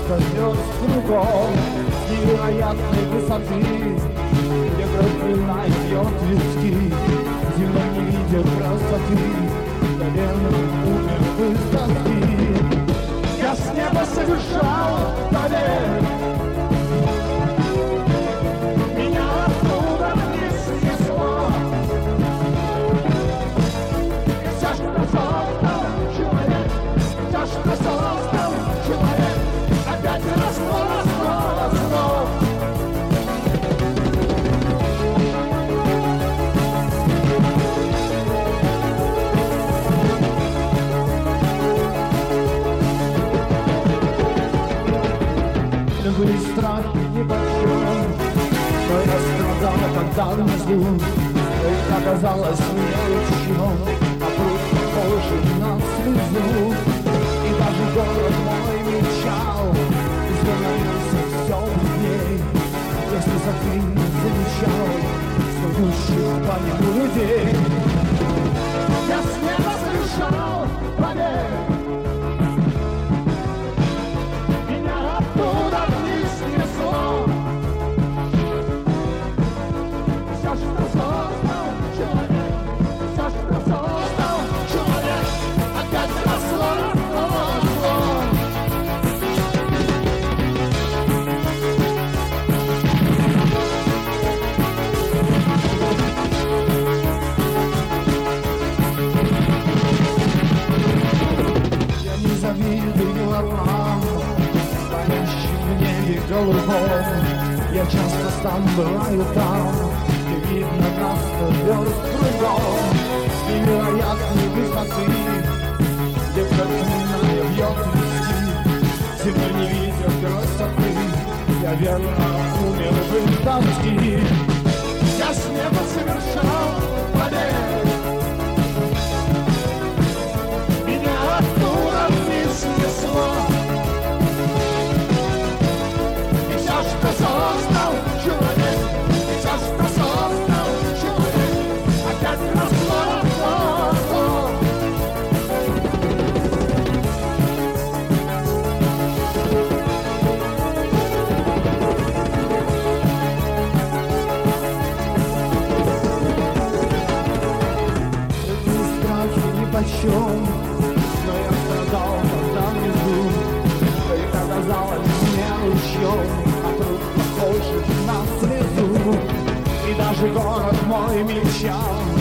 верст кругом с невероятной высоты, где кровь пылает бьет виски, земля не видит красоты, наверное, умер бы с тоски. Я с неба совершал побег, меня оттуда вниз несло, и все, что создал человек, все, что создал человек, опять росло, росло, росло. Были страхи небольшой, но я страдал, когда внизу, и оказалось мелочью, а пруд похожий на слезу. И даже город мой мечал, и становился все бедней, если за ты не замечал снующих по нему людей. Я с неба совершал побег, завидую орлам, парящим в небе голубом. Я часто сам бываю там, где видно нас верст кругом с невероятной высоты, где кровная бьет виски, земля не видит красоты, я верно умер бы с тоски. Я с неба совершал побег, меня оттуда вниз несло, и все, что создал человек, и все, что создал человек, опять росло, росло, росло. Небольшом, но я страдал, когда внизу, и оказалось мелочью, а труд похожий на слезу. И даже город мой мечтал,